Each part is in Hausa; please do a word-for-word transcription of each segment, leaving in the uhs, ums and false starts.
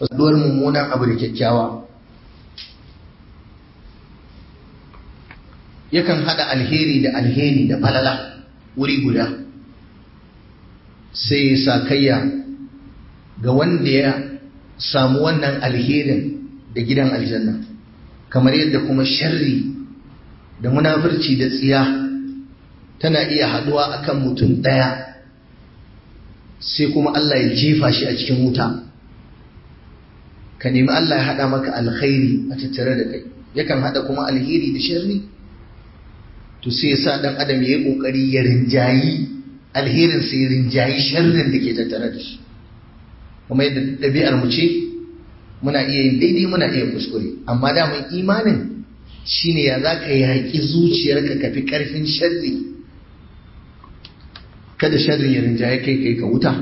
haɗuwar mummunan abu da kyakkyawa yakan haɗa alheri da alheri da falala wuri guda, sai ya sa kayya ga wanda ya samu wannan alherin da gidan aljanna, kamar yadda kuma sharri da munafurci da tsiya tana iya haɗuwa akan mutum ɗaya sai kuma Allah ya jefa shi a cikin wuta. Ka nemi Allah ya haɗa maka alkhairi a tattare da kai, yakan haɗa kuma alheri da sharri, to sai ya sa ɗan adam ya yi ƙoƙari ya rinjayi alherin sai ya rinjayi sharrin da ke tattare da shi. Kuma yadda ɗabi'ar mu ce muna iya yin daidai muna iya kuskure, amma daman imanin shine ya za ka yi haƙi zuciyarka ka fi ƙarfin sharri, kada sharri ya rinjaye kai kai ka wuta.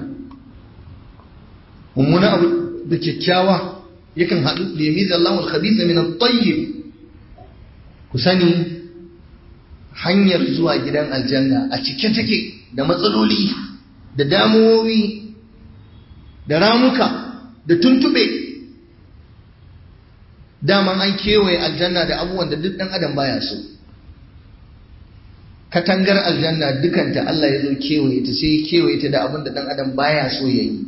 Mummuna abu da kyakkyawa yakan haɗu da yamiza Allahu al-khabitha min at-tayyib. Ku sani hanyar zuwa gidan aljanna a cike take da matsaloli da damuwowi da ramuka da tuntube. Daman an kewaye aljanna da abubuwan da duk ɗan adam baya so. Katangar aljanna dukanta Allah ya zo kewaye ta, sai kewaye ta da abin da ɗan adam baya so ya yi.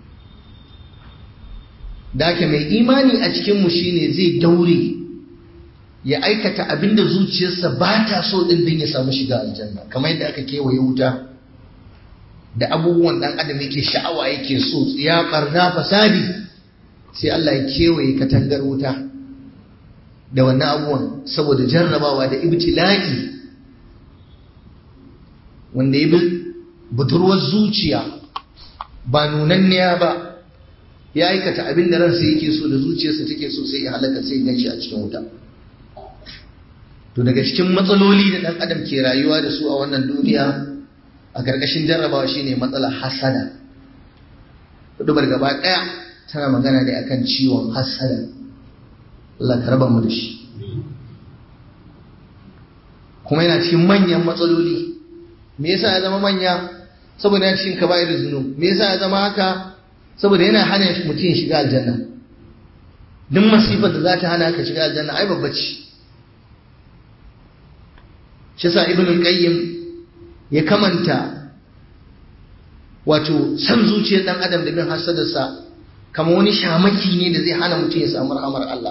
Dake mai imani a cikinmu shine zai daure ya aikata abin da zuciyarsa ba ta so ɗin din ya samu shiga aljanna, kamar yadda aka kewaye wuta da abubuwan ɗan adam yake sha'awa yake so, ya ɓarna fasadi, sai Allah ya kewaye katangar wuta da wannan abubuwan saboda jarrabawa da ibtila'i. Wanda ya bi budurwar zuciya ba nunanniya ba ya aikata abin da ransa yake so da zuciyarsa take so, sai ya halaka, sai ya ganshi a cikin wuta. To daga cikin matsaloli da ɗan adam ke rayuwa da su a wannan duniya a ƙarƙashin jarrabawa shine matsalar hasada. Hudubar gaba ɗaya tana magana ne akan ciwon hasada. Allah ka raba mu da shi. Kuma yana cikin manyan matsaloli. Me yasa ya zama manya? Saboda yana cikin kaba'ir zunub. Me yasa ya zama haka? Saboda yana hana mutum shiga aljanna. Duk masifar da za ta hana ka shiga aljanna ai babba ce. Shi sa Ibn al-Qayyim ya kamanta wato san zuciyar dan adam da bin hasadarsa kamar wani shamaki ne da zai hana mutum ya samu rahmar Allah.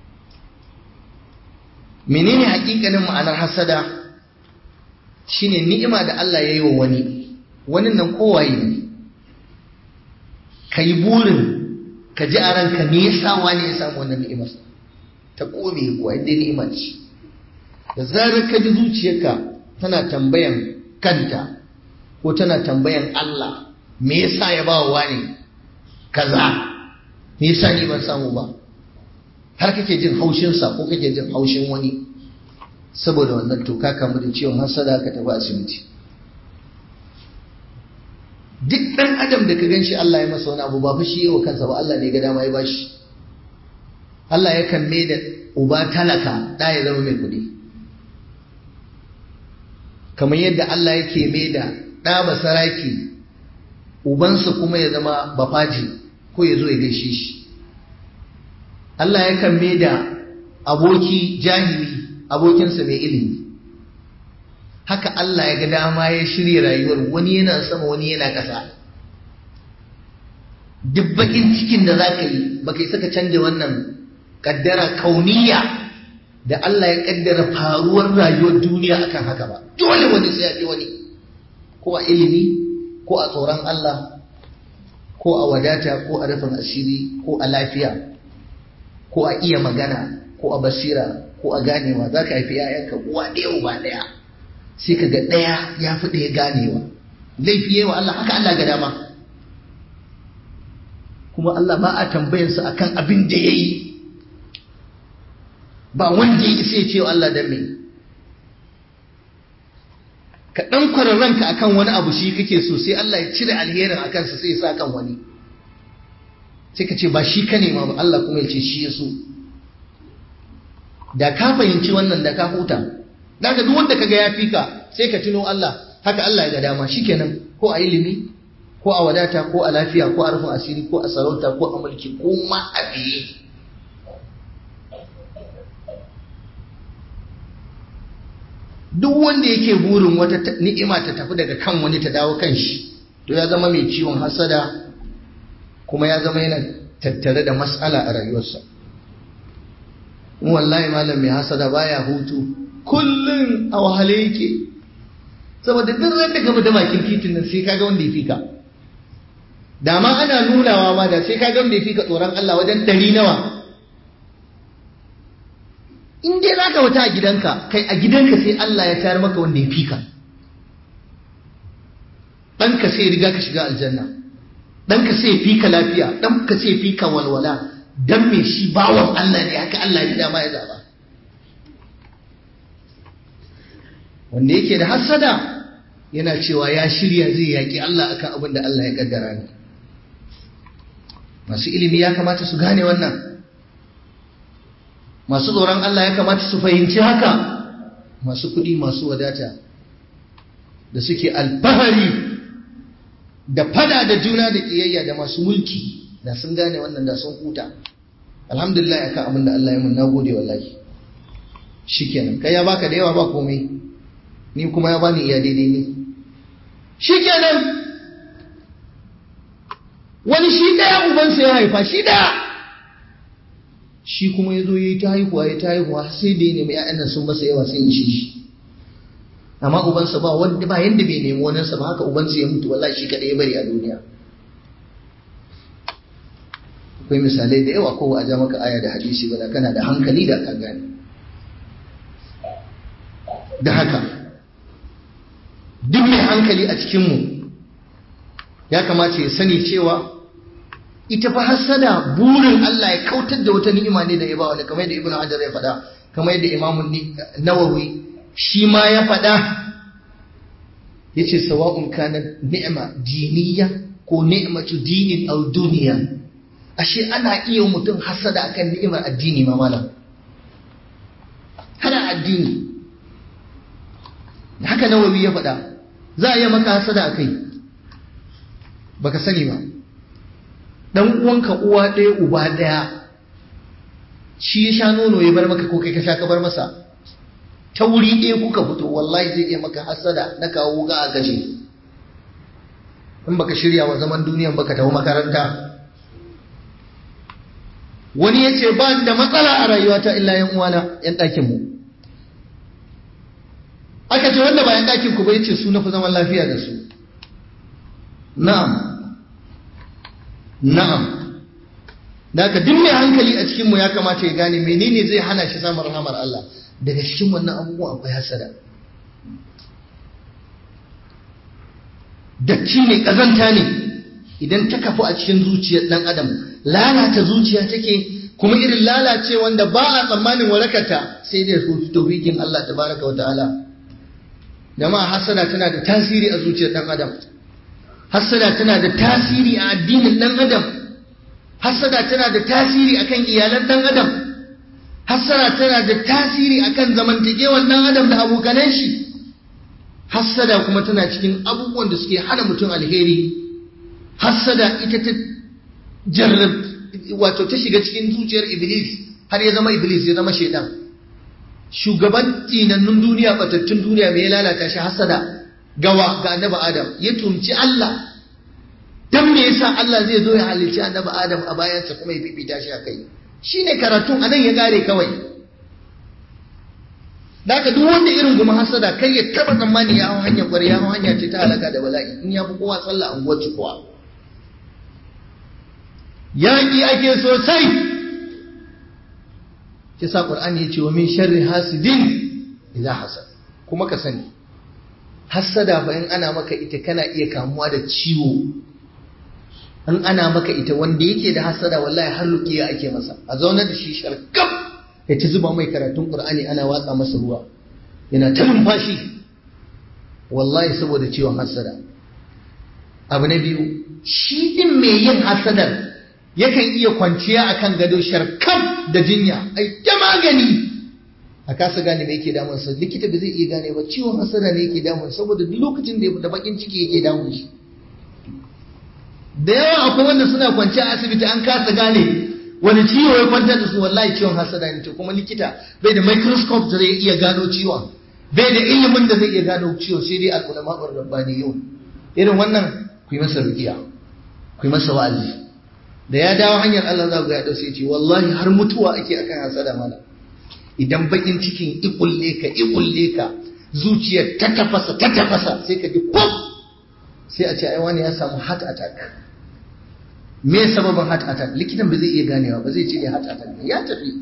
Menene hakikanin ma'anar hasada? Shine ni'ima da Allah ya yi wa wani, wani nan kowaye ne, ka yi burin ka ji a ranka me yasa wani ya samu wannan ni'imar ta kome kuwa yadda ni'ima ce. Da zarar ka ji zuciyarka tana tambayan kanta ko tana tambayan Allah me yasa ya ba wa wani kaza, me yasa ni ban samu ba, har kake jin haushinsa ko kake jin haushin wani, saboda wannan to ka kamu da ciwon hasada ka tafi asibiti. Duk ɗan adam da ka gan shi Allah ya masa wani abu ba fa shi yawa kansa ba, Allah ne ga dama ya bashi. Allah ya kan mai da uba talaka da ya zama mai kuɗi, kamar yadda Allah yake mai da ɗa basaraki ubansa kuma ya zama bafaji ko ya zo ya gaishe shi. Allah ya kan mai da aboki jahili abokinsa mai ilimi. Haka Allah ya ga dama ya shirya rayuwar, wani yana sama wani yana ƙasa. Duk bakin cikin da za ka yi baka isa ka canja wannan kaddara kauniya da Allah ya kaddara faruwar rayuwar duniya akan haka ba. Dole wani sai ya fi wani, ko a ilimi ko a tsoron Allah ko a wadata ko a rufin asiri ko a lafiya ko a iya magana ko a basira ko a ganewa. Za ka haifi ‘ya'yanka uwa ɗaya uba ɗaya, sai ka ga ɗaya ya fi ɗaya ganewa. Laifi yawa Allah, haka Allah ga dama. Kuma Allah ba a tambayarsa akan abin da ya yi, ba wanda ya isa ya ce wa Allah dan me. Ka ɗan kwararranka akan wani abu shi kake so, sai Allah ya cire alherin a kansa sai ya sa kan wani, sai ka ce ba shi ka nema ba, Allah kuma ya ce shi ya so. Da ka fahimci wannan da ka huta. Daga duk wanda kaga ya fi ka sai ka tuno Allah, haka Allah ya ga dama, shikenan. Ko a ilimi ko a wadata ko a lafiya ko a rufin asiri ko a sarauta ko a mulki ko ma a biye. Duk wanda yake burin wata ni'ima ta tafi daga kan wani ta dawo kan shi, to ya zama mai ciwon hasada, kuma ya zama yana tattare da mas'ala a rayuwarsa. Wallahi malam mai hasada baya hutu, kullum a wahale yake, saboda duk ran da gaba da bakin titin nan sai kaga wanda ya fika. Da ma ana nunawa ma da sai kaga wanda ya fika tsoron Allah wajen ɗari nawa. In dai za ka wata a gidanka, kai a gidanka sai Allah ya tayar maka wanda ya fika. Ɗanka sai riga ka shiga aljanna, ɗanka sai fika lafiya, ɗanka sai fika walwala, don me shi bawan Allah ne, haka Allah ya dama ya zaba. Wanda yake da hassada yana cewa ya shirya zai yaƙi Allah akan abin da Allah ya kaddara ne. Masu ilimi ya kamata su gane wannan. Masu tsoron Allah ya kamata su fahimci haka. Masu kuɗi, masu wadata da suke alfahari da fada da juna da ƙiyayya da masu mulki, da sun gane wannan da sun huta. Alhamdulillah akan abin da Allah ya mun, nagode wallahi. Shikenan, kai ya baka da yawa ba komai, ni kuma ya bani iya daidai ne. Shikenan, wani shi ɗaya ubansa ya haifa, shi ɗaya. Shi kuma ya zo ya yi ta haihuwa ya ta haihuwa sai da ya nemi ‘ya'yan nan sun masa yawa sun ishe shi. Amma ubansa ba wanda ba yanda bai nemi waninsa ba, haka ubansa ya mutu wallahi shi kaɗai ya bari a duniya. Akwai misalai da yawa, kowa a ja maka aya da hadisi ba, da kana da hankali da ka gane. Da haka duk mai hankali a cikinmu ya kamata ya sani cewa ita fa hasada burin Allah ya kautar da wata ni'ima ne da ya ba wani, kamar yadda Ibn Hajar ya faɗa, kamar yadda Imam Nawawi shi ma ya faɗa, yace sawa'un kana ni'ma diniya ko ni'matu dinin aw duniya. Ashe ana iya mutum hasada akan ni'imar addini ma malam, hana addini. Haka Nawawi ya faɗa, za a yi maka hasada a kai, baka sani ba. Dan uwanka uwa ɗaya uba ɗaya, shi ya sha nono ya bar maka ko kai ka sha ka bar masa, ta wuri ɗaya kuka fito, wallahi zai iya maka hasada na kawo wuga a gaje. In baka shirya wa zaman duniyan baka tafi makaranta. Wani ya ce ba da matsala a rayuwata illa yan uwana, yan ɗakin mu. Aka ce wanda ba yan ɗakin ku ba, yace su na fi zaman lafiya da su. Na'am, na'am. Da haka duk mai hankali a cikinmu ya kamata ya gane menene zai hana shi samun rahamar Allah. Daga cikin wannan abubuwan akwai hasada. Datti ne, ƙazanta ne, idan ta kafu a cikin zuciyar ɗan adam, lalata zuciya take, kuma irin lalace wanda ba a tsammanin warakarta sai dai tawfiqin Allah tabaraka wa ta'ala. Jama'a, hasada tana da tasiri a zuciyar ɗan adam. Hassada tana da tasiri a addinin ɗan adam. Hassada tana da tasiri akan iyalan ɗan adam. Hassada tana da tasiri akan zamantakewar ɗan adam da abokanan shi. Hassada kuma tana cikin abubuwan da suke hana mutum alheri. Hassada ita ta jarrab, wato ta shiga cikin zuciyar Iblis, har ya zama Iblis, ya zama shaitan. Shugaban tinannun duniya, batattun duniya, mai lalata shi hassada. Gawa ga annabi Adam, ya tumci Allah. Dan me yasa Allah zai zo ya halicci annabi Adam a bayansa kuma ya fifita shi a kai? Shine karatun anan ya gare kawai. Daka duk wanda irin guma hasada kai ya taba tsammani ya hawo hanyar kwari, ya hawo hanya ce ta halaka da bala'i, in ya fi kowa sallah an gwaci kowa. Yaƙi ake sosai. Kisa Qur'ani ya ce wa min sharri hasidin idza hasad. Kuma ka sani hassada fa in ana maka ita kana iya kamuwa da ciwo. In ana maka ita, wanda yake da hassada wallahi har ruqiya ake masa, a zauna da shi sharkaf ya ci zuba mai karatun Qur'ani ana watsa masa ruwa yana ta numfashi, wallahi saboda ciwon hassada. Abu na biyu, shi din mai yin hassadar yakan iya kwanciya akan gado sharkaf da jinya, ai ta magani a kasa gane me yake damun sa. Likita da zai iya gane ba ciwon hasada ne yake damun, saboda duk lokacin da da bakin ciki yake damun shi. da yawa akwai wanda suna kwance a asibiti an kasa gane wani ciwo ya kwantar da su, wallahi ciwon hasada ne. To kuma likita bai da microscope da zai iya gano ciwon, bai da ilimin da zai iya gano ciwon, sai dai al-ulama ar-rabbaniyun. Irin wannan ku yi masa ruqiya, ku yi masa wa'azi, da ya dawo hanyar Allah za ku ya dauke ce wallahi har mutuwa ake akan hasada mana. Idan bakin cikin ikulle ka ikulle ka zuciyar ta tafasa ta tafasa sai ka ji pop, sai a ce ai wani ya samu heart attack. Me sababin heart attack? Likitan ba zai iya ganewa ba, zai ce ne heart attack ne, ya tafi.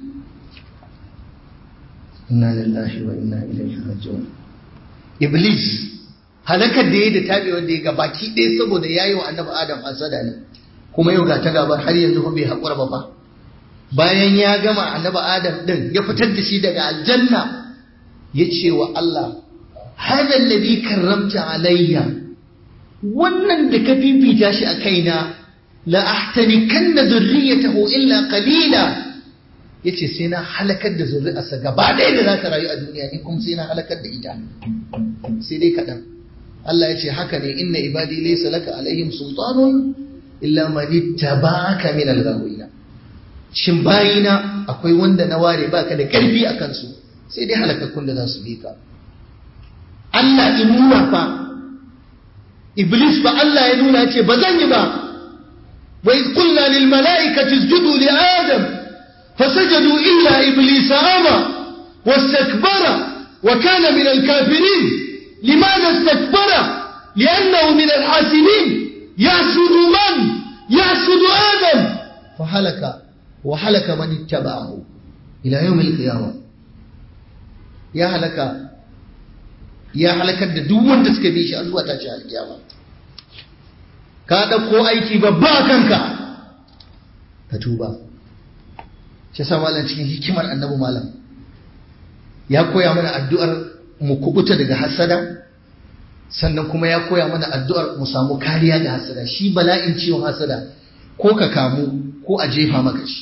Inna lillahi wa inna ilaihi raji'un. Iblis halakar da yayi da tabe wanda ya ga baki ɗaya saboda yayi wa annabi Adam hasada ne, kuma yau ga ta gabar har yanzu bai haƙura ba fa. Bayan ya gama annabi Adam din ya fitar da shi daga aljanna, ya ce wa Allah hada alladhi karramta alayya, wannan da ka fifita shi a kaina, la ahtanikanna dhurriyyatahu illa qalila, yace sai na halakar da zuri'arsa gaba ɗaya da za ta rayu a duniya, ni kuma sai na halakar da ita sai dai kaɗan. Allah ya ce haka ne, inna ibadi laysa laka alaihim sultanun illa man ittaba'aka min al-ghawina. Shin bayina akwai wanda na ware baka da karfi a kansu, sai dai halakakkun da za su bi ka. Allah in nuna fa Iblis fa Allah ya nuna ce ba zan yi ba. Wa iz qulna lil mala'ikati isjudu li adam fasajadu illa iblisa aba wastakbara wa kana min al kafirin. Limadha istakbara? Li'annahu min al hasidin. Yahsudu man? Yahsudu Adam. Fa halaka wa halaka man ittaba'ahu ila yawm al qiyamah. Ya halaka ya halakar da duk wanda suka bi shi a zuwa tashi alkiyama. Ka dauko aiki babba kanka ka tuba. Shi yasa mallan cikin hikimar annabi mallam ya koya mana addu'ar mu kubuta daga hasada, sannan kuma ya koya mana addu'ar mu samu kariya da hasada. Shi bala'in ciwon hasada ko ka kamu ko a jefa maka shi.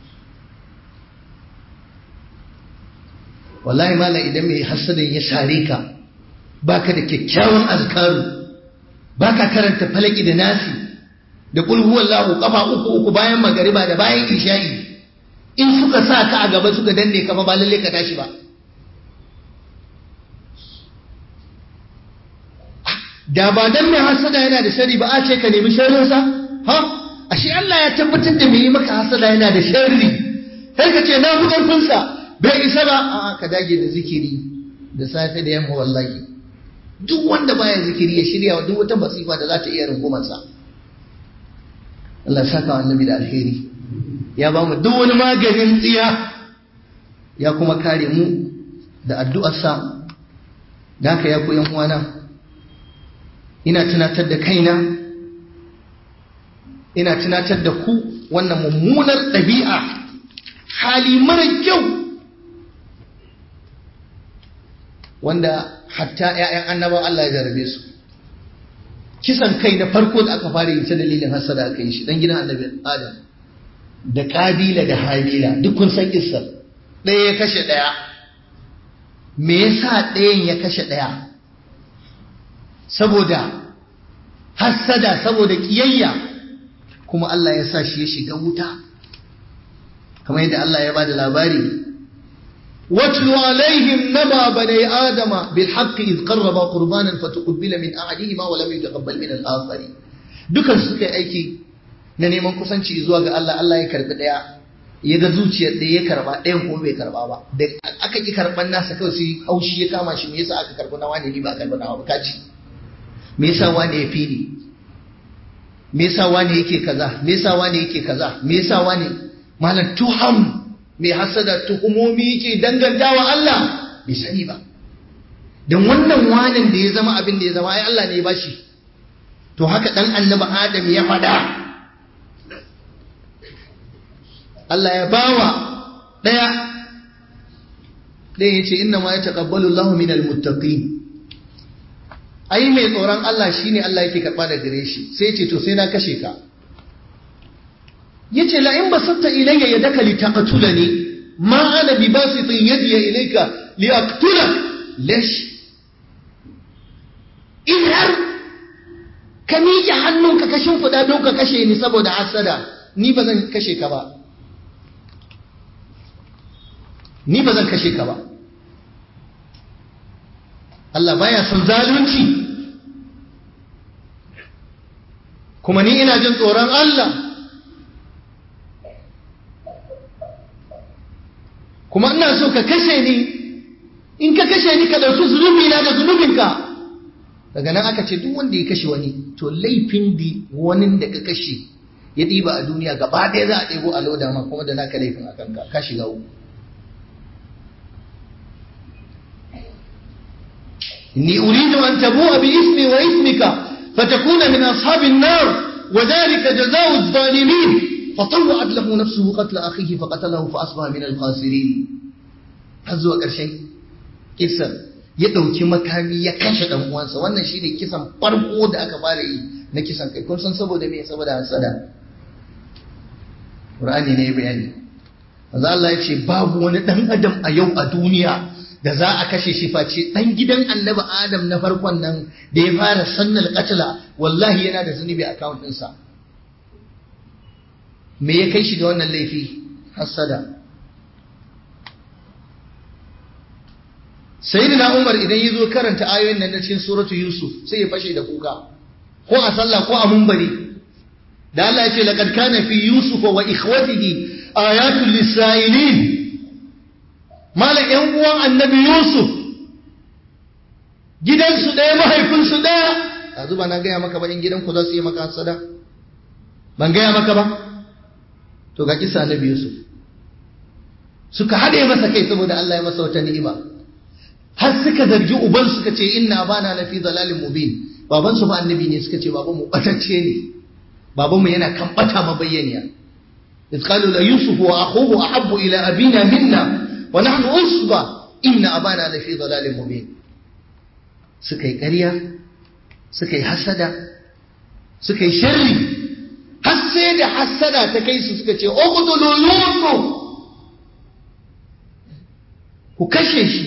Wallahi mallam idan mai hasadan ya sare ka, baka da kyakkyawan azkaru, baka karanta falaki da nasi da kul huwallahu kafa uku uku bayan magariba da bayan isha'i, in suka sa ka a gaba suka danne ka ba lalle ka tashi ba. Da ba dan mai hasada yana da shari ba a ce ka nemi sharrin sa? Ha, ashe Allah ya tabbatar da mai maka hasada yana da sharri, sai ka ce na fi karfin sa bai isa ba. A'a, ka dage da zikiri da safe da yamma. Wallahi duk wanda baya zikiri ya shirya wa duk wata masifa da za ta iya rungumarsa. Allah saka annabi da alheri, ya ba mu duk wani maganin tsiya, ya kuma kare mu da addu'arsa. Da haka ya ku yan uwana, ina tunatar da kaina, ina tunatar da ku wannan mummunar ɗabi'a, hali mara kyau wanda hatta ‘ya'yan annabawan Allah ya jarabe su. Kisan kai na farko da aka fara yi ta dalilin hasada aka yi shi, dan gidan annabi Adam da Kabila da Habila, duk kun san kissar. Ɗaya ya kashe ɗaya. Me yasa ɗayan ya kashe ɗaya? Saboda hasada, saboda kiyayya, kuma Allah ya sa shi ya shiga wuta, kamar yadda Allah ya bada labari. واتل عليهم نبأ بني آدم بالحق إذ قربا قربانا فتقبل من أحدهما ولم يتقبل من الآخر. dukan suka yi aiki na neman kusanci zuwa ga Allah, Allah ya karbi daya, ya ga zuciyar da ya karba ɗayan kuma bai karba ba. Da aka ki karban nasa kawai sai haushi ya kama shi, me yasa aka karbi na wani ni ba karbi na ba kaci? Me yasa wani ya fi ni? Me yasa wani yake kaza? Me yasa wani yake kaza? Me yasa wani malan tuham mai hasada tuhumomi yake dangantawa Allah bai sani ba. Dan wannan wanin da ya zama abin da ya zama ai Allah ne ya bashi. To haka dan annabi Adam ya fada, Allah ya bawa daya daya yace inna ma yataqabbalu Allahu minal muttaqin. Ai mai tsoron Allah shine Allah yake karba da gare shi. Sai yace to sai na kashe ka. yace la in basatta ilayya yadaka litaqtulani ma ana bibasitin yadiya ilayka liaqtulak. Lash in har ka miƙe hannunka ka shimfiɗa don ka kashe ni saboda hasada, ni ba zan kashe ka ba, ni ba zan kashe ka ba. Allah baya son zalunci, kuma ni ina jin tsoron Allah, kuma ina so ka kashe ni, in ka kashe ni ka ɗauki zunubina da zunubinka. Daga nan aka ce duk wanda ya kashe wani to laifin di wani da ka kashe ya ɗiba a duniya gaba ɗaya za a ɗebo a loda ma kuma da naka laifin a kanka, ka shiga uku. inni uridu an tabu'a bi ismi wa ismika fatakuna min ashabin nar wa dhalika jazaa'u adh-dhalimin fatawwa'at lahu nafsuhu qatla akhihi faqatalahu fa asbaha min al-khasirin. har zuwa ƙarshen kisan ya ɗauki makami ya kashe ɗan uwansa. Wannan shine kisan farko da aka fara yi na kisan kai. Kun san saboda me? Saboda hasada. Qur'ani ne ya bayani. Manzo Allah ya ce babu wani ɗan adam a yau a duniya da za a kashe shi face ɗan gidan Annabi Adam na farkon nan da ya fara sannal qatla, wallahi yana da zunubi a account ɗinsa. Me ya kai shi da wannan laifi? Hasada. Sayyidina Umar idan ya zo karanta ayoyin nan na cikin suratu Yusuf sai ya fashe da kuka, ko a sallah ko a munbari. Da Allah ya ce laqad kana fi Yusuf wa ikhwatihi ayatul lisailin. Malam yan uwan Annabi Yusuf gidansu ɗaya mahaifinsu ɗaya. Yanzu ba na gaya maka ba in gidanku za su yi maka hasada? Ban gaya maka ba? To ga kisa Annabi Yusuf. Suka haɗe masa kai saboda Allah ya masa wata ni'ima. Har suka zargi uban suka ce inna bana lafi dalalin mubin. Baban su fa annabi ne, suka ce baban mu batacce ne, baban mu yana kan bata mabayyaniya. iz qalu la yusuf wa akhuhu ahabbu ila abina minna wa nahnu usba inna abana lafi dalalin mubin. Suka yi ƙarya, suka yi hasada, suka yi sharri, har sai da hasada ta kai su suka ce uqtulu yusuf, ku kashe shi.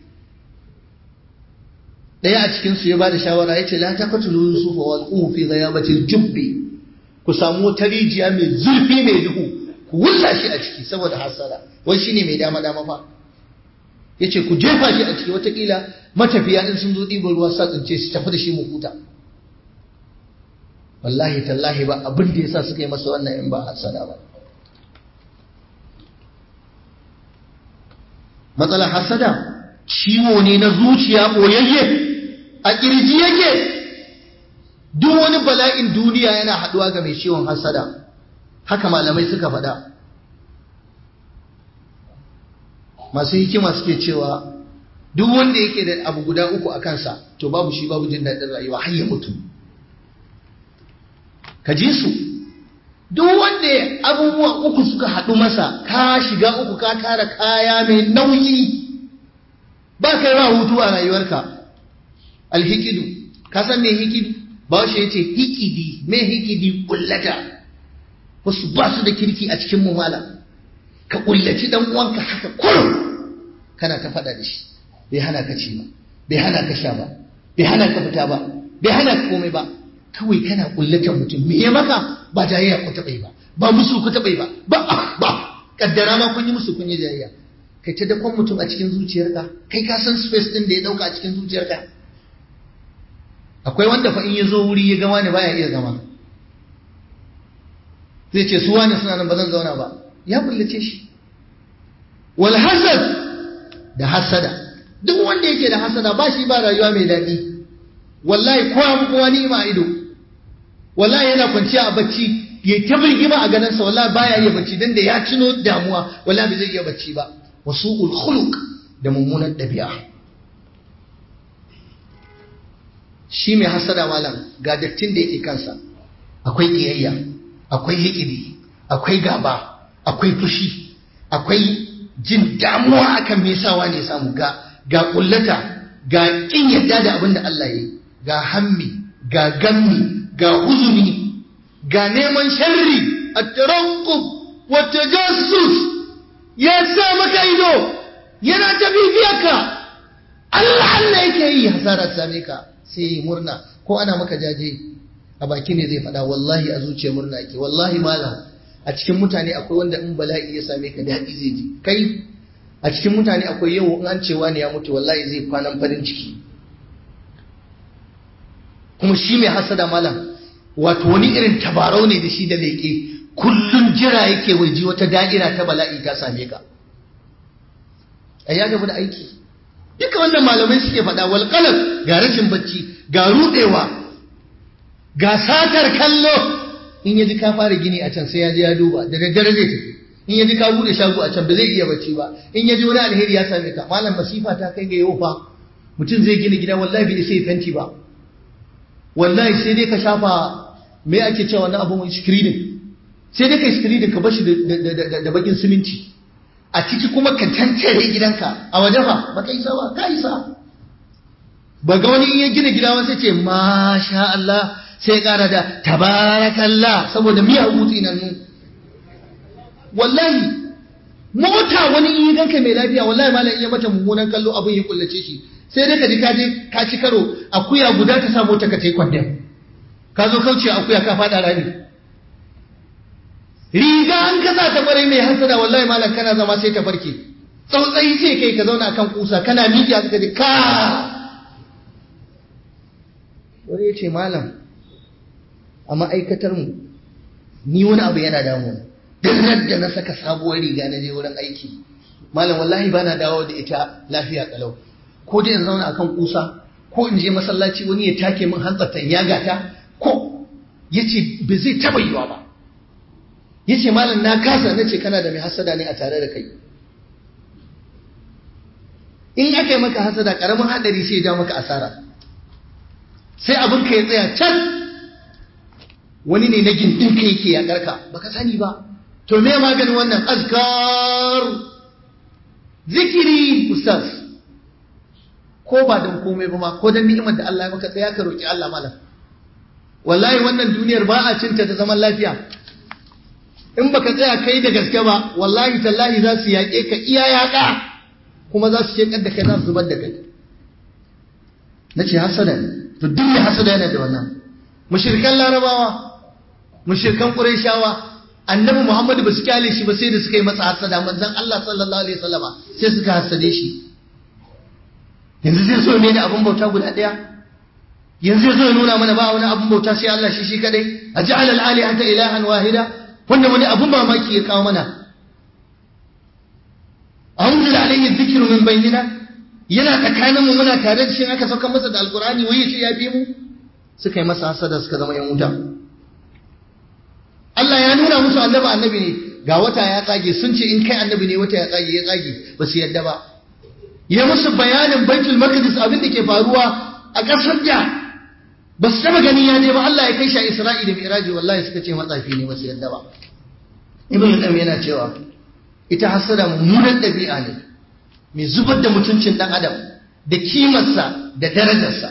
Daya a cikin su ya bada shawara yace la taqtulu yusufa wa alquhu fi ghayabatil jubbi, ku samu wata rijiya mai zurfi mai duhu ku wulla shi a ciki saboda hasara. Wai shine mai dama dama fa, yace ku jefa shi a ciki, watakila matafiya in sun zo ɗiban ruwa sa tsince shi tafi da shi mu huta. Wallahi tallahi ba abin da yasa suka yi masa wannan in ba hasada ba. Matsalar hasada ciwo ne na zuciya boyayye, a kirji yake. Duk wani bala'in duniya yana haduwa ga mai ciwon hasada, haka malamai suka faɗa. Masu hikima suke cewa duk wanda yake da abu guda uku a kansa to babu shi babu jin daɗin rayuwa har ya mutu. Ka ji su, duk wanda abubuwa uku suka haɗu masa, ka shiga uku, ka tara kaya mai nauyi, ba kai ba hutu a rayuwarka. Alhikidu, ka san me hikidu? Ba shi yace hikidi, me hikidi? Kullata. Wasu ba su da kirki a cikin mu malam. Ka kullaci dan uwanka haka kurum, kana ta faɗa da shi. Bai hana ka ci ba, bai hana ka sha ba, bai hana ka fita ba, bai hana ka komai ba. Kawai kana kullatan mutum, me ya maka? Ba jayayya ku taɓa yi ba, ba musu ku taɓa yi ba, ba ba kaddara ma kun yi musu, kun yi jayayya. Kai ta dakon mutum a cikin zuciyarka, kai ka san space din da ya dauka a cikin zuciyarka. Akwai wanda fa in ya zo wuri ya ga wani baya iya zama, zai ce su wani suna nan ba zan zauna ba, ya kullace shi. Wal hasad, da hasada, duk wanda yake da hasada ba shi ba rayuwa mai daɗi. Wallahi kowa kowa ni ma ido, wallahi yana kwanciya a bacci ya ta birgima a ganinsa, wallahi baya iya bacci dan da ya tuno damuwa, wallahi bai zai iya bacci ba. Wasu'ul khuluq, da mummunan ɗabi'a. Shi mai hasada malam ga dattin da yake kansa, akwai kiyayya, akwai hikidi, akwai gaba, akwai fushi, akwai jin damuwa akan me yasa wani ya samu, ga ga kullata, ga kin yadda da abin da Allah yayi, ga hammi, ga gammi, ga huzuni, ga neman sharri, at-taraqqub wa tajassus. Ya sa maka ido, yana ta bibiyarka, Allah Allah yake yi hasara ta same ka, sai murna ko ana maka jaje, a baki ne zai faɗa, wallahi a zuciya murna ake. Wallahi malam a cikin mutane akwai wanda in bala'i ya same ka daɗi zai ji. Kai a cikin mutane akwai yau in an cewa ne ya mutu wallahi zai kwanan farin ciki. Kuma shi mai hasada malam wato wani irin tabarau ne da shi da leƙe, kullum jira yake waje wata da'ira ta bala'i ta same ka. A ya gaba da aiki. Duka wannan malamai suke faɗa wal qalam, ga rashin bacci, ga rudewa, ga satar kallo. In yaji ka fara gini a can sai ya je ya duba, da daddare zai tafi. In yaji ka bude shago a can ba zai iya bacci ba. In yaji wani alheri ya same ka, malam masifa ta kai ga yau fa. Mutum zai gina gida wallahi bai sai fenti ba. Wallahi sai dai ka shafa me ake cewa wannan abu mai screening. Sai dai kai screening ka bashi da da bakin siminti. A ciki kuma ka tantare gidanka, a waje fa baka isa ba, ka isa. Ba ga wani in ya gina gida wani sai ce masha Allah, sai ƙara da tabarakallah saboda miya hutu nan. Wallahi mota wani in ganka mai lafiya wallahi malam iya mata mummunan kallo abin ya kullace shi. Sai dai ka ji ka je ka ci karo akuya guda ta sa mota ka tai kwandem. Ka zo kauce akuya ka fada rami. Riga an kasa ta bare mai hasada wallahi malam kana zama sai ta farke. Tsautsayi sai kai ka zauna akan kusa kana miki aka ji ka. Wani ya ce malam a ma'aikatar mu ni wani abu yana damu. Duk da na saka sabuwar riga na je wurin aiki. Malam wallahi bana dawo da ita lafiya kalau. Ko dai in zauna akan kusa ko in je masallaci wani ya take min hantsatan yaga ta ko yace ba zai taba yiwa ba. Yace malam na kasa, nace kana da mai hasada ne a tare da kai. In aka yi maka hasada karamin hadari sai ya ja maka asara. Sai abin ka ya tsaya can. Wani ne na gindin ka yake ya karka baka sani ba. To me maganin wannan? Azkar, zikiri ustaz. Ko ba dan komai ba ma, ko dan ni'imar da Allah ya maka tsaya ka roki Allah malam. Wallahi wannan duniyar ba a cinta ta zaman lafiya. In baka tsaya kai da gaske ba wallahi tallahi za su yaƙe ka iya yaƙa kuma za su shekar da kai, za su zubar da kai. Nace hasada ne, to duk mai hasada yana da wannan. Mushrikan Larabawa, mushrikan Qurayshawa, Annabi Muhammad ba su kyale shi ba sai da suka yi masa hasada. Manzon Allah sallallahu alaihi wasallama sai suka hasade shi. Yanzu zai so ne da abun bauta guda ɗaya? Yanzu zai nuna mana ba wani abun bauta sai Allah shi shi kadai? Aj'al al-alihata ilahan wahida? Wannan wani abun mamaki ya kawo mana. Anzila alayhi dhikru min bainina, yana tsakanin mu muna tare da shi aka sauka masa da alqur'ani wai yace ya fi mu. Suka yi masa hasada suka zama yan wuta. Allah ya nuna musu annabi annabi ne, ga wata ya tsage, sun ce in kai annabi ne wata ya tsage, ya tsage ba su yadda ba. Ya musu bayanin Baitul Maqdis abin da ke faruwa a ƙasar da ba su taba gani ya je ba. Allah ya kai shi a Isra'i da Mi'raji wallahi suka ce matsafi ne ba su yadda ba. Ibn Qayyim yana cewa ita hasada mummunan ɗabi'a ne mai zubar da mutuncin ɗan adam da kimarsa da darajarsa.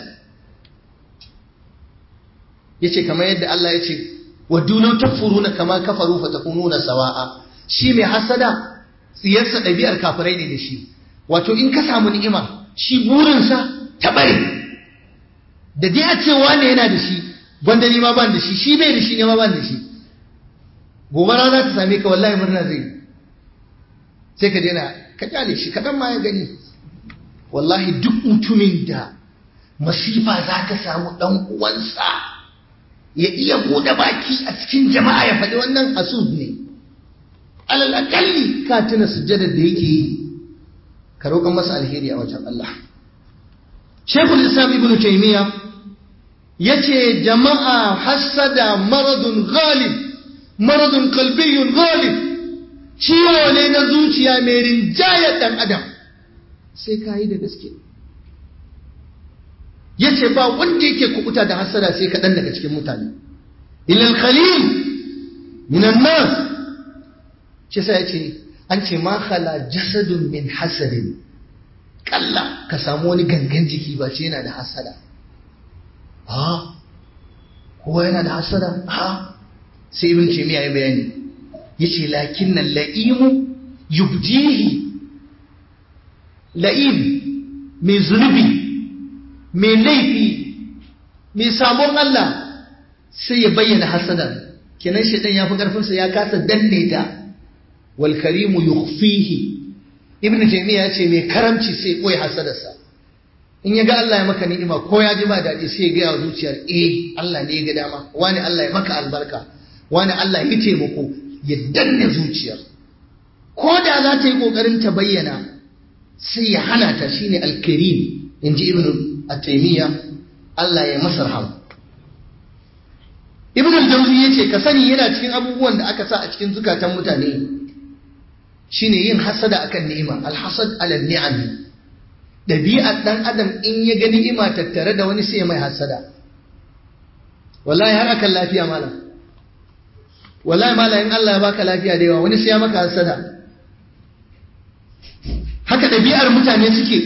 Yace kamar yadda Allah ya ce waddu law takfuruna kama kafaru fatakununa sawa'a. Shi mai hasada tsiyarsa ɗabi'ar kafirai ne da shi. Wato in ka samu ni'ima shi burinsa ta bari. Da dai a ce wane yana da shi gwanda ni ma ban da shi, shi bai da shi ne ma ban da shi. Gobe rana ta same ka wallahi murna zai. Sai ka daina ka kyale shi kaɗan ma ya gani. Wallahi duk mutumin da masifa za ka samu ɗan uwansa ya iya buɗe baki a cikin jama'a ya faɗi wannan hasud ne. Alal akalli ka tuna sujjadar da yake yi ka roƙon masa alheri a wajen Allah. Sheikhul Islam Ibn Taymiyyah yace jama'a hasada maradun ghalib, maradun qalbiyyun ghalib. Ciwo ne na zuciya mai rinjayar dan adam. Sai ka yi da gaske. Yace ba wanda yake kubuta da hasada sai kaɗan daga cikin mutane. Ilal khalil minan nas. Shi sai yace an ce ma khala jasadun min hasadin. Kalla ka samu wani gangan jiki ba ce yana da hasada. Ha? Kowa yana da hasada? Ha? Sai Ibn Taymiyyah ya bayani. Yace lakinnal la'imu yubdihi. La'im mai zunubi, mai laifi, mai sabon Allah sai ya bayyana hasada. Kenan shaitan ya fi ƙarfinsa ya kasa danne ta. Wal karimu yukhfihi. Ibn Taymiyyah ya ce mai karamci sai koyi hasadarsa. In ya ga Allah ya maka ni'ima ko ya ji ba daɗi sai ya gaya wa zuciyar eh Allah ne ya ga dama, wani Allah ya maka albarka, wani Allah ya taimako, ya danne zuciyar. Ko da za ta yi ƙoƙarin ta bayyana sai ya hana ta, shine al-karim inji Ibn Taymiyyah, Allah ya masa rahama. Ibn al-Jawzi yace ka sani yana cikin abubuwan da aka sa a cikin zukatan mutane shine yin hasada akan ni'ima, al-hasad ala ni'am. Dabi'ar dan adam in ya ga ni'ima tattare da wani sai mai hasada. Wallahi har akan lafiya malam. Wallahi malam in Allah ya baka lafiya da yawa wani sai ya maka hasada. Haka dabi'ar mutane suke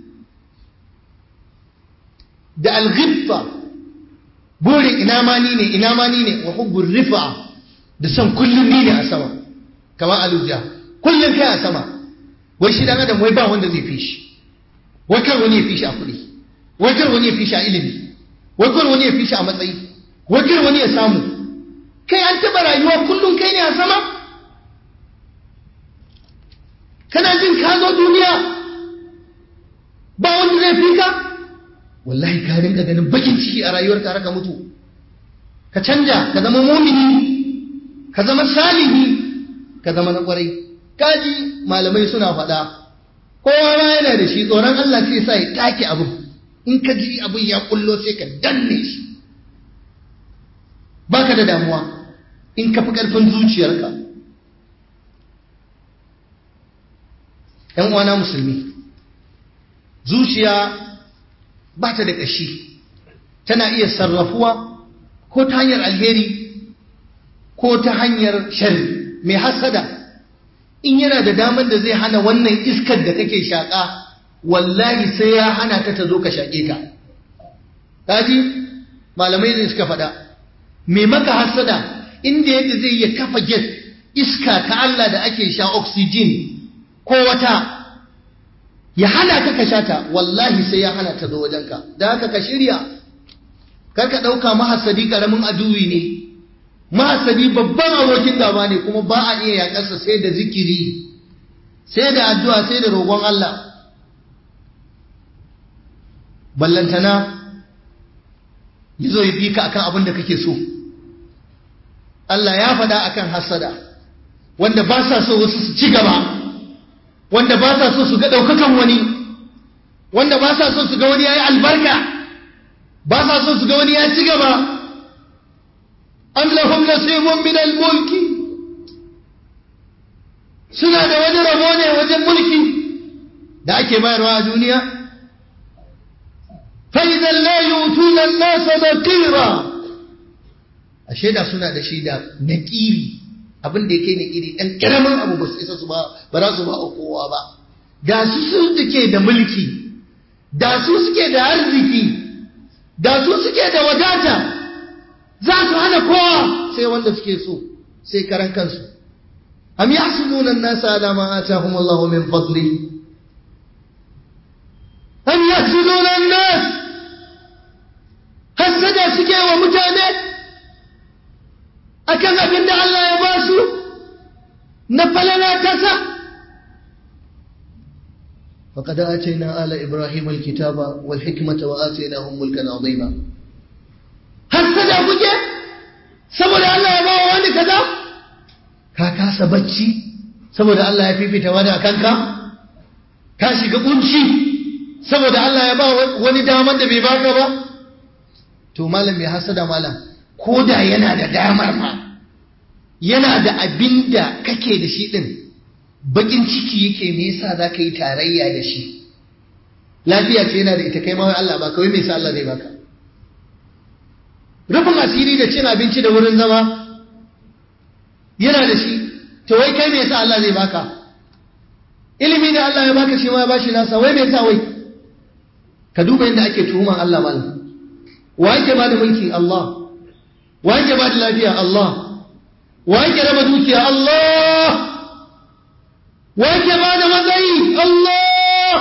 da al-ghibta, burin ina ma ni ne ina ma ni ne, wa hubbur rifa, da son kullum ni ne a sama kamar aluja, kullum kai a sama. Wai shi dan adam wai ba wanda zai fi shi, wai kar wani ya fi shi a kuɗi, wai kar wani ya fi shi a ilimi, wai kar wani ya fi shi a matsayi, wai kar wani ya samu. Kai an taɓa rayuwa kullum kai ne a sama? Kana jin ka zo duniya ba wanda zai fi ka? Wallahi ka rinka ganin bakin ciki a rayuwarka har ka mutu. Ka canja, ka zama mumini, ka zama salihi, ka zama na kwarai. Kaji malamai suna faɗa, kowa ma yana da shi, tsoron Allah sai sa ya take abin. In ka ji abin ya kullo sai ka danne shi. Baka da damuwa in ka fi ƙarfin zuciyarka. ‘Yan uwana musulmi, zuciya ba ta da ƙashi, tana iya sarrafuwa ko ta hanyar alheri ko ta hanyar sharri. Mai hasada in yana da damar da zai hana wannan iskar da kake shaƙa, wallahi sai ya hana ka ta zo ka shaƙe ta. Kaji malamai ne suka faɗa, mai maka hasada inda yadda zai iya kafa get iska ta Allah da ake sha oxygen ko wata ya hana ka ka shata, wallahi sai ya hana ta zo wajenka. Da haka ka shirya, kar ka ɗauka mahasadi ƙaramin aduwi ne, mahasadi babban abokin gaba ne, kuma ba a iya yaƙarsa sai da zikiri, sai da addu'a, sai da roƙon Allah. Ballantana ya zo ya bi ka akan abin da kake so. Allah ya faɗa akan hasada, wanda ba sa so wasu su ci gaba, wanda ba sa so su ga ɗaukakan wani, wanda ba sa so su ga wani ya yi albarka, ba sa so su ga wani ya ci gaba. Am lahum nasibun min al-mulki, suna da wani rabo ne wajen mulki da ake bayarwa a duniya. Fa idan la yutuna an-nasa naqira, ashe da suna da shi da naqiri, abin da yake naqiri dan karamin abu ba su isa su ba, ba za su ba kowa ba. Da su su suke da mulki, da su suke da arziki, da su suke da wadata, za su hana kowa sai wanda suke so, sai karan kansu. Am yahsuduna an-nasa ala ma atahum Allahu min fadli, am yahsuduna an-nas, hasada suke wa mutane akan abin da Allah ya ba su na falala kasa. فقد آتينا آل إبراهيم الكتاب والحكمة وآتيناهم ملكا عظيما. hasada kuke saboda Allah ya bawa wani kaza, ka kasa bacci saboda Allah ya fifita wani akan ka, ka shiga kunci saboda Allah ya bawa wani damar da bai baka ba. To malam mai hasada malam, ko da yana da damar ma, yana da abin da kake da shi din, bakin ciki yake me yasa za ka yi tarayya da shi. Lafiya ce yana da ita, kai ma Allah ba kawai me yasa Allah zai baka. Rufin asiri da cin abinci da wurin zama yana da shi, to wai kai me yasa Allah zai baka. Ilimi da Allah ya baka shi ma ya bashi nasa, wai me yasa wai. Ka duba yadda ake tuhuman Allah malam. Wa yake ba da mulki? Allah. Wa yake ba da lafiya? Allah. Wa yake raba dukiya? Allah. Wa yake ba da matsayi? Allah.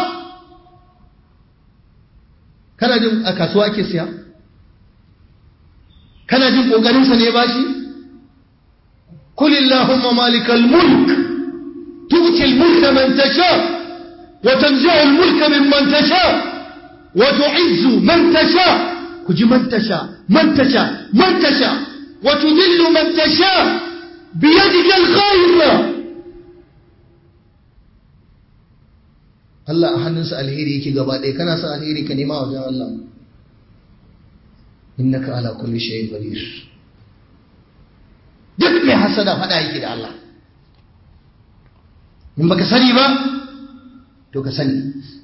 Kana jin a kasuwa ake siya? Kana yana jin kokarinsa ne ba shi qul illahumma malikal mulk tu'ti al mulka man tasha wa tanzi'u al mulka mimman tasha wa tu'izzu man tasha kuji man tasha man tasha man tasha wa tudillu man tasha biyadika al khayr. Allah a hannunsa alheri yake gaba ɗaya, kana son alheri ka nema wajen Allah. Innaka ala kulli shay'in qadir. Duk mai hasada fada yake da Allah. In baka sani ba to ka sani.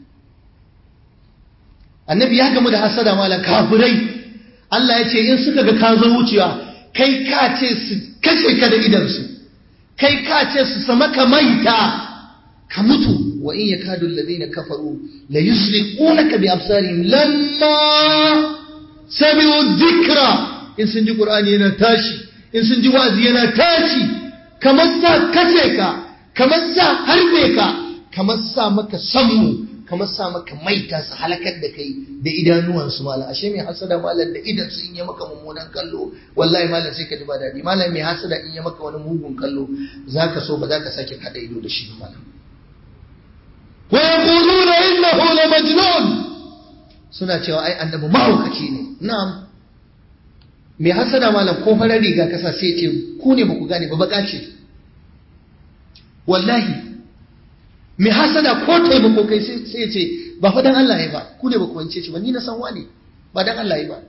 Annabi ya gamu da hasada malan kafirai. Allah ya ce in suka ga ka zo wucewa kai ka ce su kashe ka da idansu, kai ka ce su sama ka maita ka mutu. وإن يكاد الذين كفروا ليسرقونك بأبصارهم لما سمعوا الذكرى إن سنجي قرآن ينتاشي إن سنجي وعزي ينتاشي كما سا كسيكا كما سا هربيكا كما سا مكا سمو كما سا مكا ميتا سحلكت دكي دا إدانوان سمالا أشيمي حسدا مالا دا إدان سإن يمكا ممونا كالو والله مالا سيكا جبادا دي مالا مي حسدا إن يمكا ونموغن كالو ذاك صوب ذاك ساكي حدا إدو دشي مالا ويقولون إنه لمجنون suna cewa ai annabi mahaukaci ne. Na'am, me hasada malam ko farar riga kasa sai ce ku ne ba ku gane ba baka ce. Wallahi me hasada ko taimako kai sai ce ba fa dan Allah ya ba, ku ne ba ku wance shi ba, ni na san wani ba dan Allah ya ba.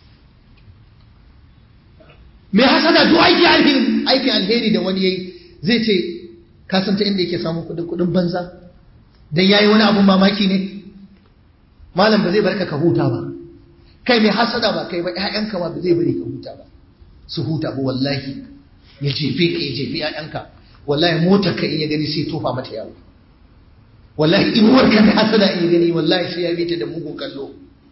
Me hasada duk aiki alheri aiki alheri da wani yayi zai ce ka san ta inda yake samu kudin kudin banza dan yayi wani abun mamaki ne. Malam ba zai barka ka huta ba, kai mai hasada ba kai ba ƴaƴanka ba zai bari ka huta ba, su huta ba wallahi. Ya jefe ka ya jefe ƴaƴanka, wallahi motar ka in ya gani sai tofa mata yawo, wallahi inuwar ka mai hasada in ya gani wallahi sai ya bi ta da mugun kallo.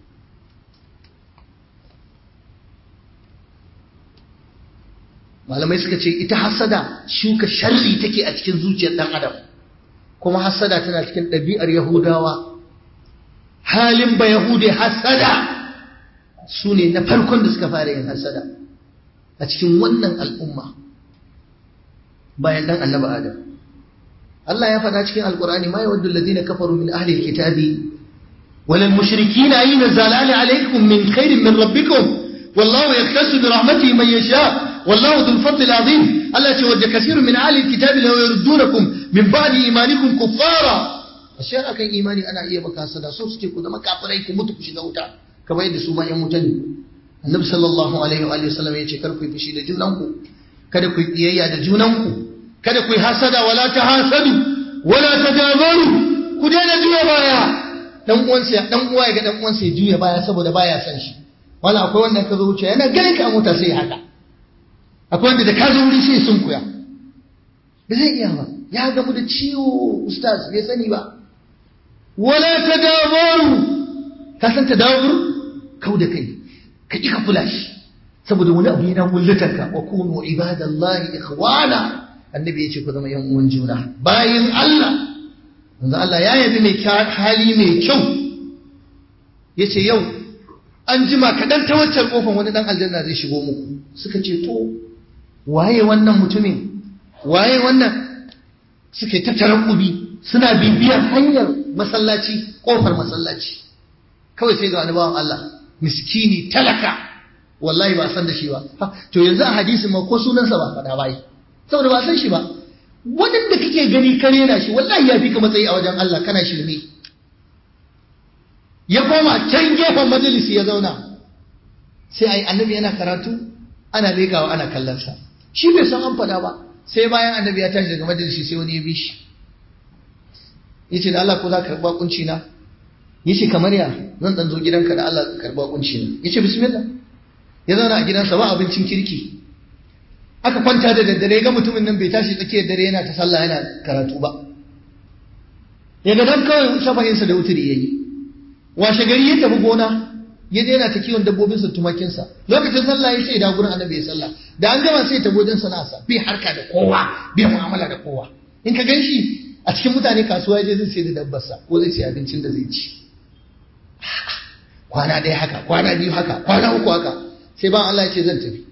Malamai suka ce ita hasada shuka sharri take a cikin zuciyar dan adam, kuma hasada tana cikin ɗabi'ar Yahudawa. Halin ba Yahude hasada su ne na farkon da suka fara yin hasada a cikin wannan al'umma bayan dan annabi Adam. Allah ya faɗa cikin Alƙur'ani ma yawaddu alladhina kafaru min ahli alkitabi wal mushrikeena an yunzala alaykum min khairin min rabbikum wallahu yaktasu bi rahmatihi man yasha wallahu dhul fadli alazim. Allah ce wadda kasirun min ahli alkitabi law yurdunakum min ba'di imanikum kuffara. Ashe akan imani ana iya maka hasada, so suke ku zama kafirai ku mutu ku shiga wuta kamar yadda su ma ƴan wuta ne. Annabi sallallahu alaihi wa sallam ya ce kar ku yi fushi da junanku, kada ku yi kiyayya da junanku, kada ku yi hasada wala tahasadu wala tadabaru, ku daina juya baya. Dan uwansa dan uwa ya ga dan uwansa ya juya baya saboda baya san shi. Wala akwai wanda ka zo wuce yana ganin ka mota sai haka. Akwai wanda da ka zo wuri sai sun kuya. Ba zai iya ba. Ya gamu da ciwo ustaz bai sani ba. Wala tadabaru, ka san tadabur kau da kai ka ƙi ka kula shi saboda wani abu yana wullatar ka. Wa kunu ibadallahi ikhwana, annabi yace ku zama yan uwan juna bayin Allah. Manzo Allah ya yabi mai hali mai kyau, yace yau an jima kaɗan ta waccan kofar wani dan aljanna zai shigo muku. Suka ce to waye wannan mutumin, waye wannan? Suke ta tarakkubi suna bibiyar hanyar masallaci, kofar masallaci. Kawai sai ga wani bawan Allah miskini talaka, wallahi ba san da shi ba. To yanzu a hadisi ma ko sunansa ba faɗa bai saboda ba san shi ba. Wadanda kake gani kare na shi wallahi ya fi ka matsayi a wajen Allah, kana shirme. Ya koma can gefen majalisi ya zauna, sai ai annabi yana karatu ana lekawa ana kallon sa, shi bai san an faɗa ba. Sai bayan annabi ya tashi daga majalisi sai wani ya bi shi, yace da Allah ko za ka karba kunci na? Yace kamar ya zan dan zo gidanka da Allah ka karba kunci na. Yace bismillah. Ya zauna a gidansa ba abincin kirki. Aka kwanta da daddare ga mutumin nan bai tashi tsakiyar dare yana ta sallah yana karatu ba. Ya ga dan kawai shafa'in sa da wuturi yayi. Washe gari ya tafi gona, ya je yana ta kiwon dabbobin sa tumakin sa. Lokacin sallah ya ce da gurin annabi ya sallah. Da an gama sai ta godin sana'arsa, bai harka da kowa, bai mu'amala da kowa. In ka ganshi a cikin mutane kasuwa ya je zai sai da dabbarsa ko zai sai abincin da zai ci. Kwana ɗaya haka, kwana biyu haka, kwana uku haka, sai ban Allah ya ce zan tafi.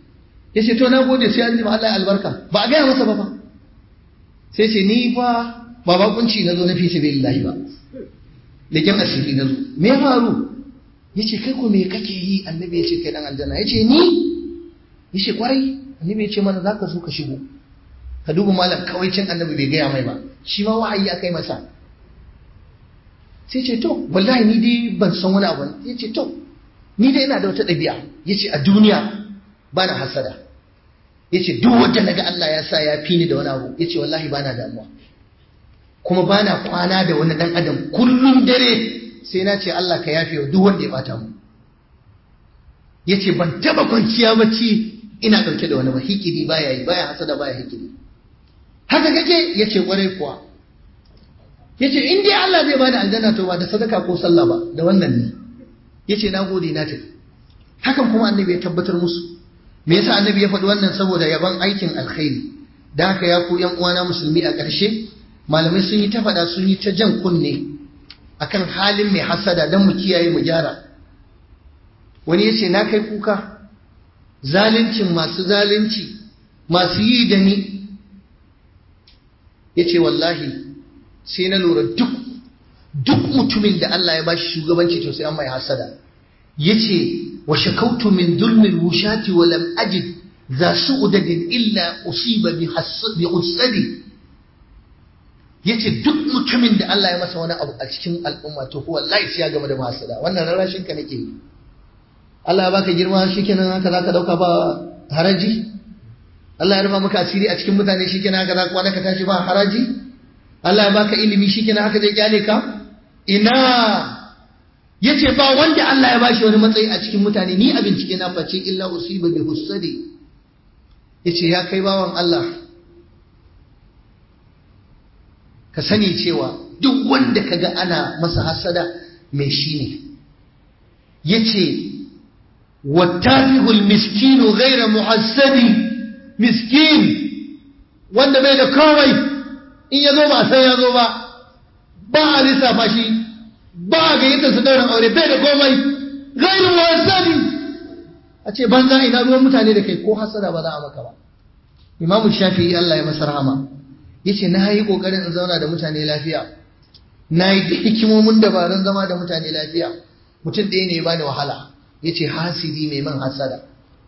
ya ce to na gode sai an ji ma Allah ya albarka ba a gaya masa ba ba sai ce ni fa ba bakunci na zo na fi sabilillahi ba leken asiri na zo me ya faru ya ce kai ko me kake yi annabi ya ce kai dan aljanna ya ce ni ya ce kwarai annabi ya ce mana za ka zo ka shigo ka duba malam kawai cin annabi bai gaya mai ba shi ma wahayi aka yi masa sai ce to wallahi ni dai ban san wani abu ya ce to ni dai ina da wata ɗabi'a ya ce a duniya ba na hasada ya ce duk wanda naga Allah ya sa ya fi ni da wani abu ya ce wallahi ba na damuwa kuma ba na kwana da wani ɗan adam kullum dare sai na ce Allah ka yafe wa duk wanda ya bata mu ya ce ban taɓa kwanciya bacci ina ɗauke da wani ba hikiri baya yi baya hasada baya hikiri haka kake ya ce ƙwarai kuwa ya ce in dai Allah zai bani aljanna to ba da sadaka ko sallah ba da wannan ne ya ce na gode na tafi hakan kuma annabi ya tabbatar musu me yasa annabi ya faɗi wannan saboda yaban aikin alkhairi da haka ya ku yan uwana musulmi a ƙarshe malamai sun yi ta faɗa sun yi ta jan kunne akan halin mai hasada don mu kiyaye mu gyara wani ya ce na kai kuka zaluncin masu zalunci masu yi da ni ya ce wallahi sai na lura duk duk mutumin da Allah ya bashi shugabanci to sai an mai hasada ya ce wa shakautu min dulmin wushati wa lam ajid za su'udadin illa usiba bi usadi ya ce duk mutumin da Allah ya masa wani abu a cikin al'umma to kuwa wallahi sai ya gama da hasada wannan rarrashin ka nake yi Allah ya baka girma shikenan haka zaka dauka ba haraji Allah ya rufa maka asiri a cikin mutane shikenan haka zaka kwana ka tashi ba haraji Allah ya baka ilimi shikenan haka zai kyale ka ina yace ba wanda Allah ya bashi wani matsayi a cikin mutane ni a bincike na face illa usiba bi husadi yace ya kai bawan Allah ka sani cewa duk wanda kaga ana masa hasada mai shi ne yace والتافه المسكين غير محسد مسكين wanda bai da kawai in yazo ba sai yazo ba ba a lissafa shi ba ga yadda su daura aure bai da komai ghairu muhassadi a ce banza ina ruwan mutane da kai ko hasada ba za a maka ba Imam Shafi'i Allah ya masa rahama yace na yi kokarin in zauna da mutane lafiya na yi hikimomin dabarun zama da mutane lafiya mutum ɗaya ne ya bani wahala ya ce hasidi mai man hasada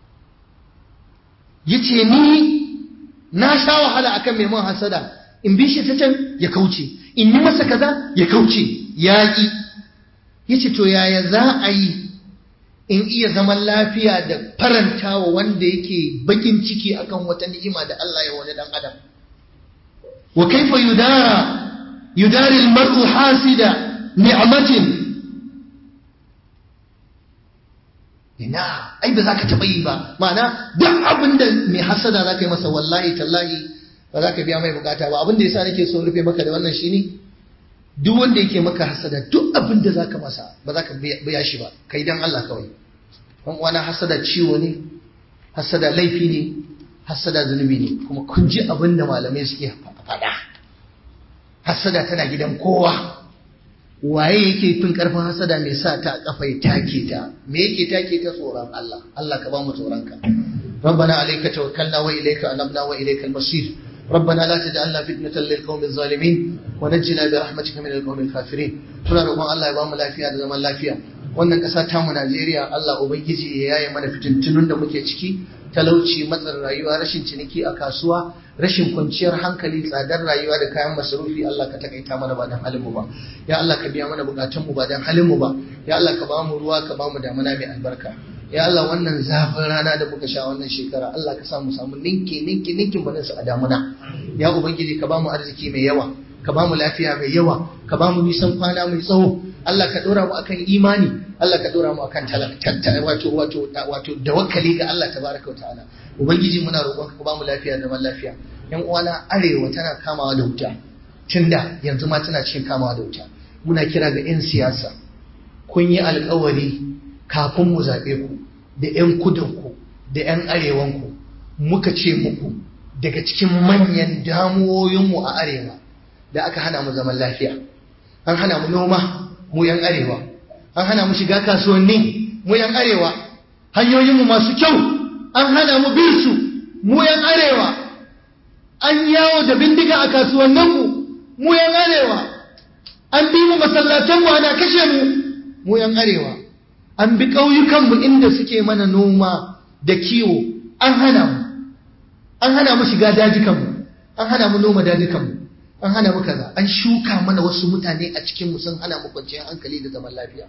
ya ce ni na sha wahala akan mai man hasada in bi shi ta can ya kauce in yi masa kaza ya kauce ya ƙi ya ce to yaya za a yi in iya zaman lafiya da farantawa wanda yake bakin ciki akan wata ni'ima da Allah ya wani dan adam wa kaifa yudara yudari al-mar'u hasida ni'matin ina ai ba za ka taɓa yi ba ma'ana duk abin da mai hasada za ka yi masa wallahi tallahi ba za ka biya mai bukata ba abin da yasa nake so rufe maka da wannan shine duk wanda yake maka hasada duk abin da za ka masa ba za ka biya shi ba kai dan Allah kawai dan uwana hasada ciwo ne hasada laifi ne hasada zunubi ne kuma kun ji abin da malamai suke faɗa hasada tana gidan kowa waye yake fin karfin hasada mai sa ta kafa ya take ta me yake take ta tsoron Allah Allah ka ba mu tsoron ka ربنا عليك توكلنا وإليك أنبنا وإليك المصير ربنا لا تجعلنا فتنة للقوم الظالمين ونجنا برحمتك من القوم الكافرين tuna roƙon Allah ya ba mu lafiya da zaman lafiya wannan ƙasa ta mu Najeriya Allah ubangiji ya yaye mana fitintunun da muke ciki talauci matsin rayuwa rashin ciniki a kasuwa rashin kwanciyar hankali tsadar rayuwa da kayan masarufi Allah ka takaita mana ba dan halin mu ba ya Allah ka biya mana bukatun mu ba dan halin mu ba ya Allah ka ba mu ruwa ka ba mu damuna mai albarka ya Allah wannan zafin rana da muka sha wannan shekara Allah ka sa mu samu ninki ninki ninkin banin su a damuna ya ubangiji ka ba mu arziki mai yawa ka ba mu lafiya mai yawa ka ba mu nisan kwana mai tsawo Allah ka dora mu akan imani Allah ka dora mu akan talaka wato wato wato tawakkali ga Allah tabaraka wa ta'ala ubangiji muna roƙon ka ba mu lafiya da zaman lafiya yan uwana arewa tana kamawa da wuta tunda yanzu ma tana cikin kamawa da wuta muna kira ga yan siyasa kun yi alƙawari kafin mu zaɓe ku da yan kudin ku da yan arewan ku muka ce muku daga cikin manyan damuwoyin mu a arewa da aka hana mu zaman lafiya an hana mu noma mu yan arewa an hana mu shiga kasuwanni mu yan arewa hanyoyinmu masu kyau an hana mu bin su mu yan arewa, an yawo da bindiga a kasuwanninmu mu yan arewa, an bi mu masallatanmu ana kashe mu mu yan arewa, an bi ƙauyukanmu inda suke mana noma da kiwo an hana mu, an hana mu shiga dajikanmu, an hana mu noma dajikanmu, an hana mu kaza, an shuka mana wasu mutane a cikinmu sun hana mu kwanciyar hankali da zaman lafiya.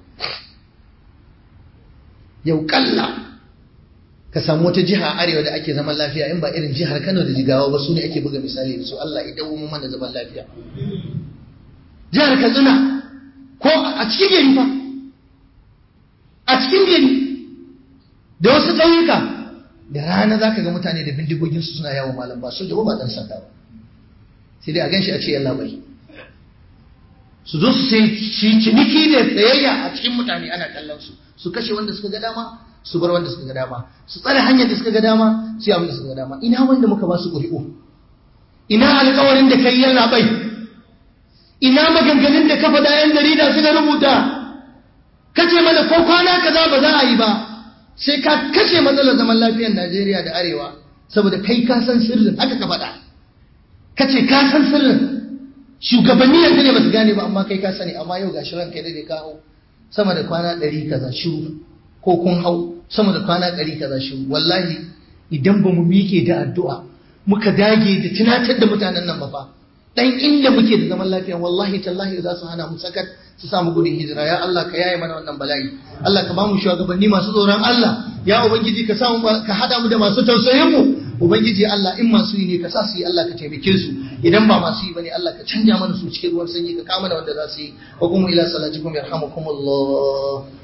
Yau kalla ka samu wata jiha arewa da ake zaman lafiya in ba irin jihar Kano da Jigawa ba, su ne ake buga misali da su. Allah ya dawo mu mana zaman lafiya. Jihar Katsina ko a cikin gari fa, a cikin gari da wasu ƙauyuka da rana za ka ga mutane da bindigoginsu suna yawon malam ba su ba ɗan sanda ba, sai dai a ganshi a ce yalla bai, su zo su sai ciniki da tsayayya a cikin mutane ana kallon su, su kashe wanda suka ga dama, su bar wanda suka ga dama, su tsare hanyar da suka ga dama, su yi abin da suka ga dama. Ina wanda muka ba su ƙuri'u? Ina alƙawarin da kai yalla bai? Ina maganganun da ka faɗa yan jarida suka rubuta? Kace mana ko kwana kaza ba za a yi ba, sai ka kashe matsalar zaman lafiyar Najeriya da Arewa, saboda kai ka san sirrin, haka ka faɗa. Kace ka san sirrin, shugabanni yanzu ne ba su gane ba, amma kai ka sani. Amma yau gashi ranka da dai ka hau sama da kwana ɗari kaza shiru, ko kun hau sama da kwana ɗari kaza shiru. Wallahi idan ba mu miƙe da addu'a muka dage da tunatar da mutanen nan ba fa, dan inda muke da zaman lafiya wallahi tallahi za su hana mu sakat, su samu gudun hijira. Ya Allah ka yaye mana wannan bala'i, Allah ka ba mu shugabanni masu tsoron Allah, ya ubangiji ka samu ka hada mu da masu tausayin mu, ubangiji Allah in masu yi ne ka sa su yi, Allah ka taimake su, idan ba masu yi bane Allah ka canja mana su cikin ruwan sanyi, ka kama da wanda za su yi. Wa qumu ila salatikum yarhamukumullah.